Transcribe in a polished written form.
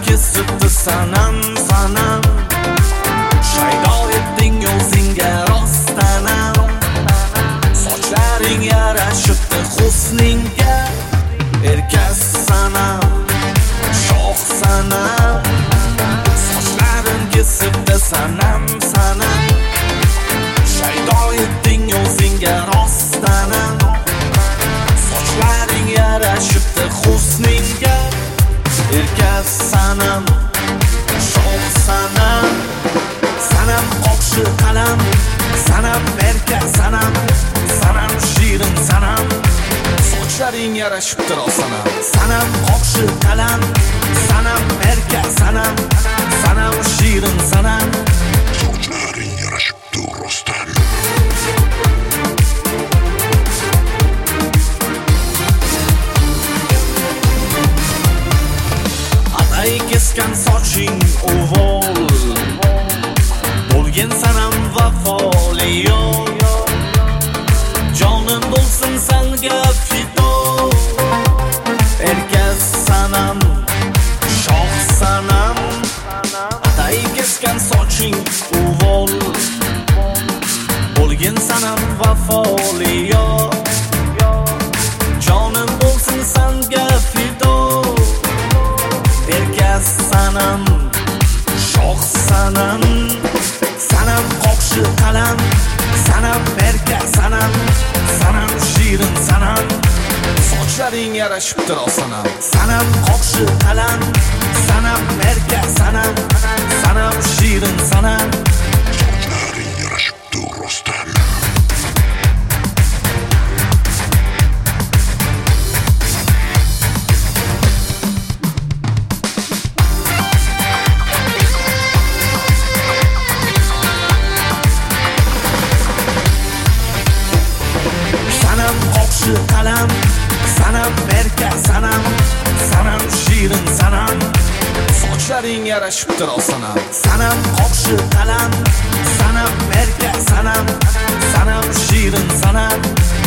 kesibdi sanam sanam. Shaydo etding o'zingga rostdanam. Sochlaring yarashibdi husningga. Erkas sanam, shoh sanam. Sochlaring kesibdi sanam sanam. Shaydo etding o'zingga rostdanam. Sochlaring yarashibdi husningga. Erkas sanam, shoh sanam. Sanam oqshi qalam, sanam erkas sanam. Sanam shirin sanam. Sochlaring yarashibdi sanam. Sanam oqshi qalam, sanam erkas sanam. Sanam shirin sanam. Sochlaring yarashibdi rostdan. Atay kesgan soching o'g'il, bo'lgin sanam vafoli yo'l. Jonim bo'lsin senga fido. Erkas sanam, shoh sanam. Atay kesgan soching o'g'il, bo'lgin sanam vafoli yo'l. Jonim bo'lsin senga fido. Erkas sanam, shoh sanam. Sanam oqshi qalam, sanam erkas sanam. Sanam shirin sanam. Sochlaring yarashibdi sanam. Sanam oqshi qalam, sanam erkas sanam. Sanam shirin sanam. Sochlaring yarashibdi rostdan. Sanam oqshi qalam, sanam erkas sanam. Sanam shirin sanam. Sochlaring yarashibdi sanam. Sanam oqshi qalam, sanam erkas sanam. Sanam shirin sanam.